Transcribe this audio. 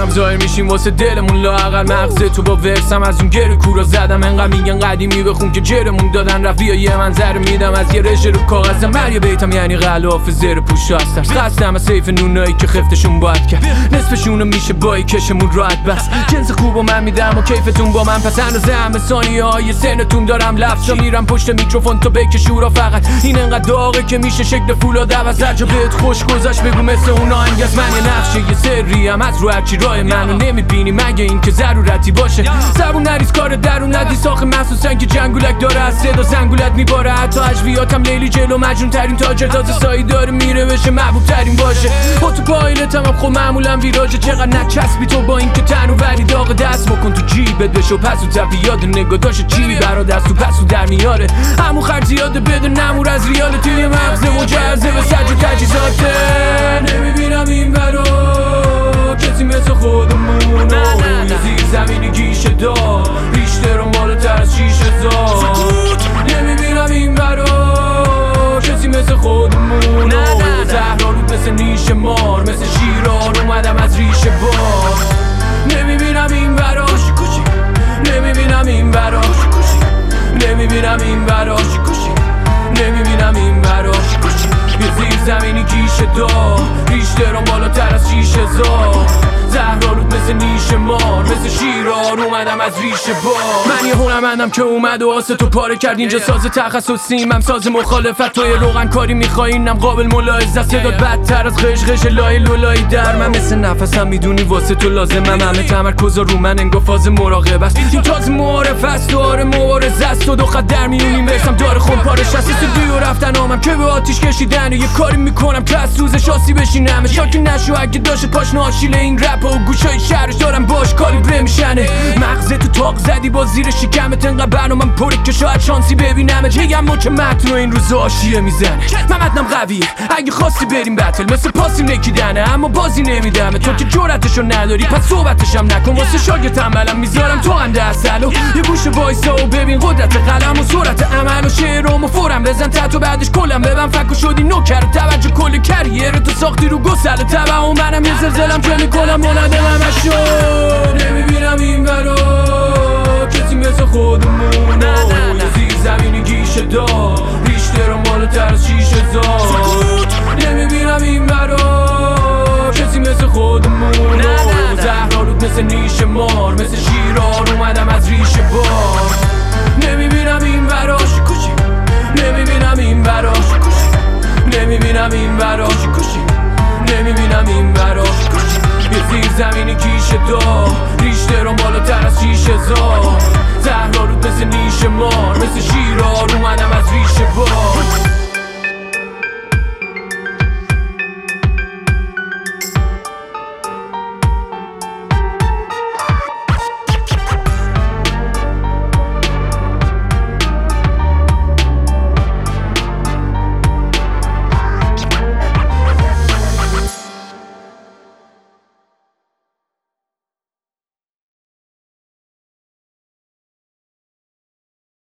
هم ظاهر میشیم واسه دلمون، لااقل مغز تو با ورسم از اون گره کورا زدم. انقدر میگن قدیمی بخون که جرمون دادن رفیع یه منظر میدم از یه رژه رو کاغذم. بر یه بیتم یعنی غلاف زیر پوش هستم، قصدم از سیف نونایی که خفتشون باید کرد، نصفشونو میشه بایی کشمون راحت بس. جنس خوبو من میدم و کیفتون با من، پس اندازه همه ثانیه های سنتون دارم لفظا میرم پشت میکروفون تو بکش شورا. فقط این انقدر داغه که میشه شکل فولاد عوض. هر جا بهت خوش گذاشت بگو مثل اون آهنگ از من یه نقشه یه سری هم از رو هرچی راه منو نمیبینی مگه این که ضرورتی باشه. زبون نریز کار درون ندی ساخه محسوسن که جنگولک داره از صدا زنگولت میباره. حتی اجویاتم لیلی جلو مجنون ترین تاجر تازه سایی داره میره بشه محبوب ترین باشه. تو پایلتم هم خب معمولا ویراجه، چقدر نچسبی تو با این که تنو وری داغ دست بکن تو جیبت بشو پس و تفی یاد نگاه داشت چی برا دست و پس و در میاره. همون خرج زیاده بده نمور از ریال توی مغز مجرزه به سج و تجیزاته. نمیبینم این برا کسی مثل خودمونو، یه زیر زمینی گیشه دار ریشته رو بالاتر از 6000. نمیبینم این برا کسی مثل خودمونو، زهرا رود مثل نیش مار مثل شیرار اومدم از ریشه بار. نمیبینم این برا نمیبینم این برا نمیبینم این برا نمیبینم این برا یه زیر زمینی گیشه دار ریشته رو بالاتر از 6000. زهرا رود مثل نیش مار مثل شیرار اومدم از ریشه بار. من یه هنرمندم که اومد و آسه تو پاره کرد اینجا ساز تخصصیم هم ساز مخالفت. توی روغن کاری میخوای اینم قابل ملاحظه است. صدات بدتر از قشقش لای لولایی در من مثل نفسم میدونی واسه تو لازمم. همه تمرکز رو من انگار فاز مراقبه است. این تازه معارف است داره مبارزه است و دو خط در میونیم برسم داره خون پارش است. استودیو رفتن آمم که به آتیش کشیدن یه کاری میکنم که از سوزش آسی بشینم. شاکی نشو اگه داشت پاش ناشیل این رپ و گوشای شهرش دارم باش کالیبره میشنه. مغزه تو تاق زدی با زیر شکمت انقدر برنامم پره که شاید شانسی ببینمت. هیم ما که متن و این روزا آشیه میزنه. من متنم قویه اگه خواستی بریم بتل مثل پاسیم نکیدنه اما بازی نمیدمه. تو که جرأتشو نداری پس صحبتشم نکن واسه شاگرد عملم میذارم تو انده اصل و یه گوشه وایسا و ببین قدرت قلم و سرعت عمل و شعرام و فورم بزن تحت و بعدش کلم ببن فکر شدی نوکر توجه کل کریر تو ساختی رو گسل تبع و منم یه زلزلم که میکنم مولده همه شد. نمیبینم این برا کسی مثل خودمونو، یه زیر زمینی گیشه دار ریشته رو بالاتر از 6000. نمیبینم این برا کسی مثل خودمونو، زهرا رود مثل نیش مار مثل شیرار اومدم از ریشه بار. نمیبینم این برا نمیبینم این برا نمیبینم این برا نمیبینم این برا یه زیر زمینی کیشه دار ریشته رو بالاتر از 6000. زهرا رود مثل نیش مار مثل شیرار اومدم از ریشه بار.